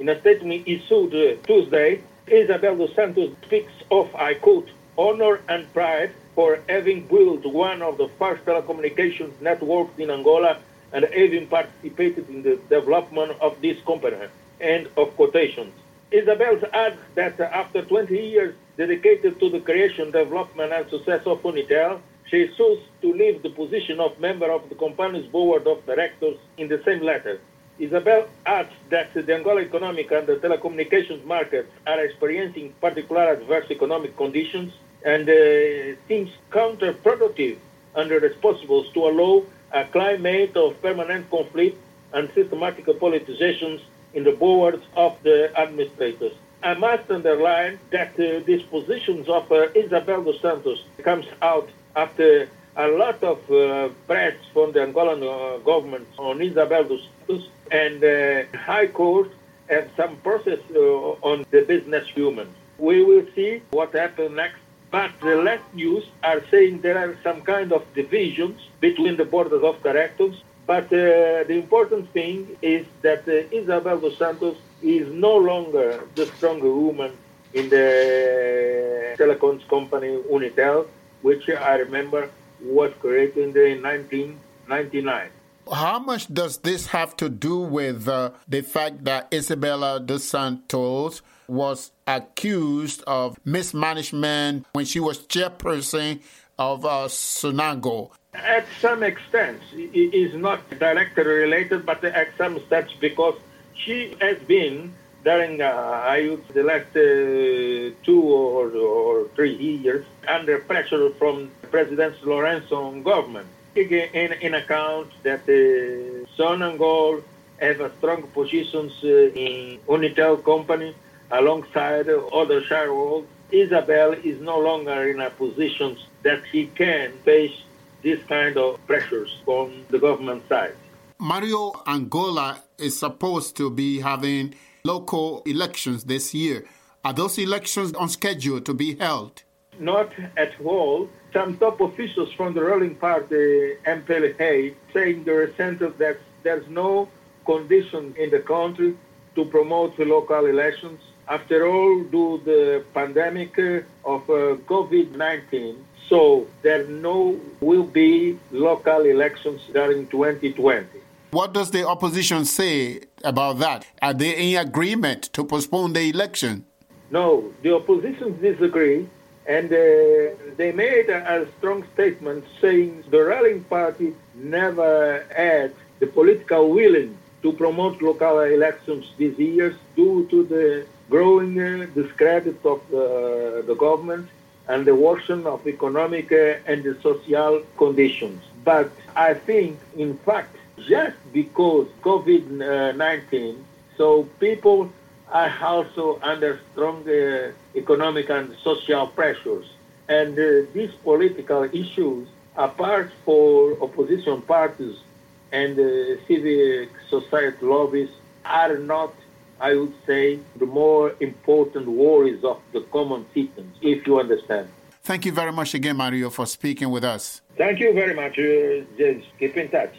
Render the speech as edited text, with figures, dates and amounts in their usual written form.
In a statement issued Tuesday, Isabel dos Santos speaks of, I quote, honor and pride for having built one of the first telecommunications networks in Angola and having participated in the development of this company. End of quotations. Isabel adds that after 20 years dedicated to the creation, development and success of Unitel, she chose to leave the position of member of the company's board of directors in the same letter. Isabel adds that the Angola economic and the telecommunications markets are experiencing particular adverse economic conditions and seems counterproductive and irresponsible to allow a climate of permanent conflict and systematic politizations in the boards of the administrators. I must underline that these positions of Isabel dos Santos comes out after a lot of press from the Angolan government on Isabel dos Santos, and High Court have some process on the business human. We will see what happens next. But the last news are saying there are some kind of divisions between the board of directors. But the important thing is that Isabel dos Santos is no longer the stronger woman in the telecoms company Unitel, which I remember was created in 1999. How much does this have to do with the fact that Isabella dos Santos was accused of mismanagement when she was chairperson of Sonago? At some extent, it is not directly related, but at some extent because she has been, during the last 2 or 3 years, under pressure from President Lorenzo government. In account that Sonangol have strong positions in Unitel company alongside other shareholders. Isabel is no longer in a position that he can face this kind of pressures from the government side. Mario, Angola is supposed to be having local elections this year. Are those elections on schedule to be held? Not at all. Some top officials from the ruling party, MPLA, saying the recent that there's no condition in the country to promote the local elections. After all, due to the pandemic of COVID-19, so there will be local elections during 2020. What does the opposition say about that? Are they in agreement to postpone the election? No, the opposition disagree, and they made a strong statement saying the ruling party never had the political willing to promote local elections this year due to the growing discredit of the government and the worsening of economic and social conditions. But I think, in fact, just because COVID-19, so people are also under strong economic and social pressures. And these political issues, apart for opposition parties and civic society lobbies, are not, I would say, the more important worries of the common citizens, if you understand. Thank you very much again, Mario, for speaking with us. Thank you very much, James. Keep in touch.